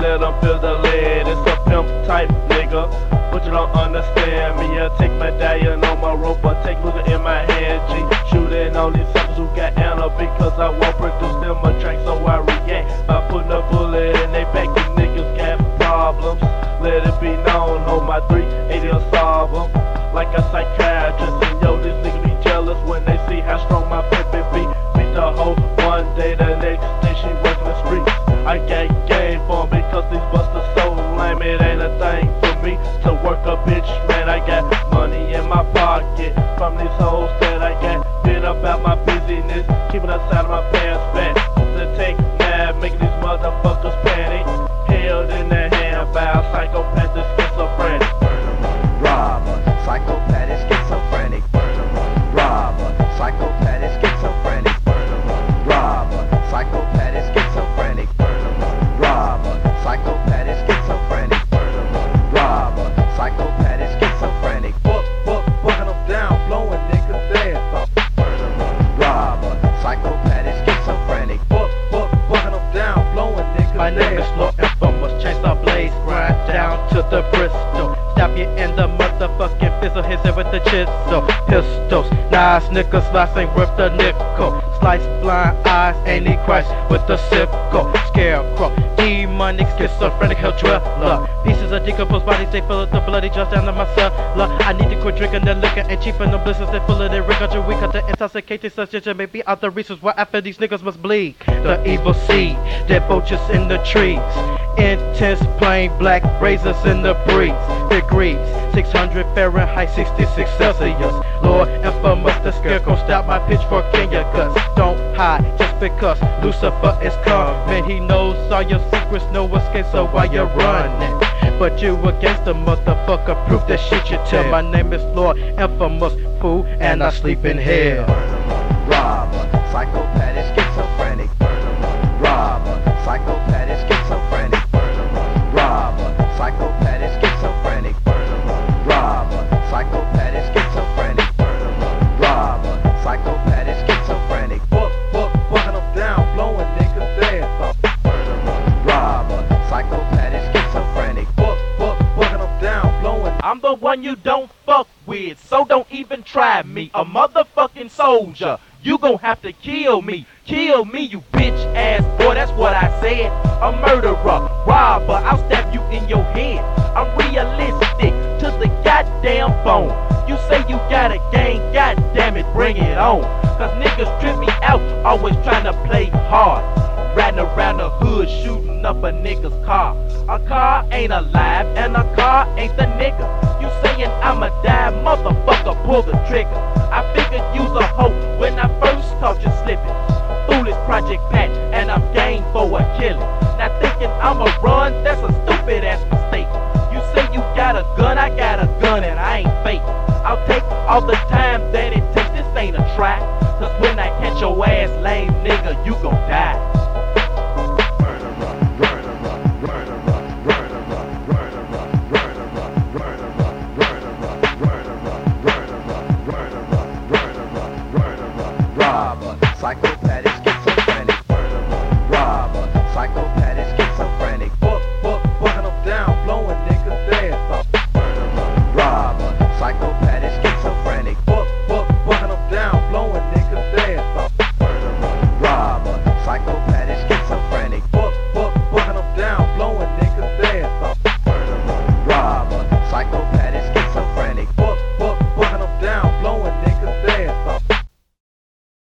let them feel the lead. It's a pimp type nigga, but you don't understand me. I take medallion on my rope, I take Luger in my hand, G. Shooting on these suckers who got ammo because I won't produce them a track, so I react by putting a bullet in they back. These niggas got problems, let it be known. On my 380 will solve them like a psychiatrist. And yo, these niggas be jealous when they see how strong my pimpin' be. Beat the hoe one day, the next day she working the streets. I got game for 'em because these busters so lame. It ain't a thing for me to work a bitch, man. I got money in my pocket from these hoes that I got. Been about my business, keeping outside of my pants back. To take mad, making these motherfuckers panic. Held in the hand by a psychopath and schizophrenic. Robber, psychopath, schizophrenic. Robber, psychopath, schizophrenic. Robber, psychopath, schizophrenic. Robber, psychopath, schizophrenic. Robber, psychopath, schizophrenic. Bucking them down, blowing niggas dead. Robber, psychopath, schizophrenic. Bucking them down, blowing niggas dead. My name is Lord Infamous, chainsaw blaze, grind down to the Bristol. Stab you in the motherfucking fizzle, hit it with the chisel. Pistols, knives, niggas, slice ain't worth the nickel. Slice blind eyes, ain't he Christ with the sickle. Scarecrow, demonic, schizophrenic, hell dweller. Pieces of decomposed bodies, they fill up the bloody just down to my cellar. I need to quit drinking the liquor and cheapen the blisters, they full of their rigor. We cut the intoxicated substance, maybe out the reasons why after these niggas must bleed. The evil seed, dead vultures in the trees. Intense plain black razors in the breeze. Degrees, 600 Fahrenheit, 66 Celsius. Lord Infamous, the scarecrow, stop my pitchfork in your guts. Don't hide just because Lucifer is coming. He knows all your secrets, no escape, so why you running? But you against the motherfucker, proof that shit you tell. My name is Lord Infamous, fool, and I sleep in hell. Robber, psychopath, schizophrenic. Robber, psychopath, schizophrenic. Robber, psychopath, schizophrenic. Robber, psychopath, schizophrenic. Robber, psychopath, schizophrenic. Bucking them down, blowing niggas dead. Robber, psychopath, schizophrenic. Bucking them down, blowing. I'm the one you don't fuck with, so don't even try me. A motherfucking soldier, you gon' have to kill me. Kill me, you bitch ass boy, that's what I said. A murderer, robber, I'll stab you in your head. I'm realistic to the goddamn bone. You say you got a gang, goddamn it, bring it on. Cause niggas trip me out, always trying to play hard. Riding around the hood, shooting up a nigga's car. A car ain't alive, and a car ain't the nigga. You saying I'ma die, motherfucker, pull the trigger. I figured you's a hoe when I first caught you slipping. Foolish Project Pat, and I'm game for a killing. Now thinking I'ma run, that's a stupid ass mistake. You say you got a gun, I got a gun, and I ain't fake. I'll take all the time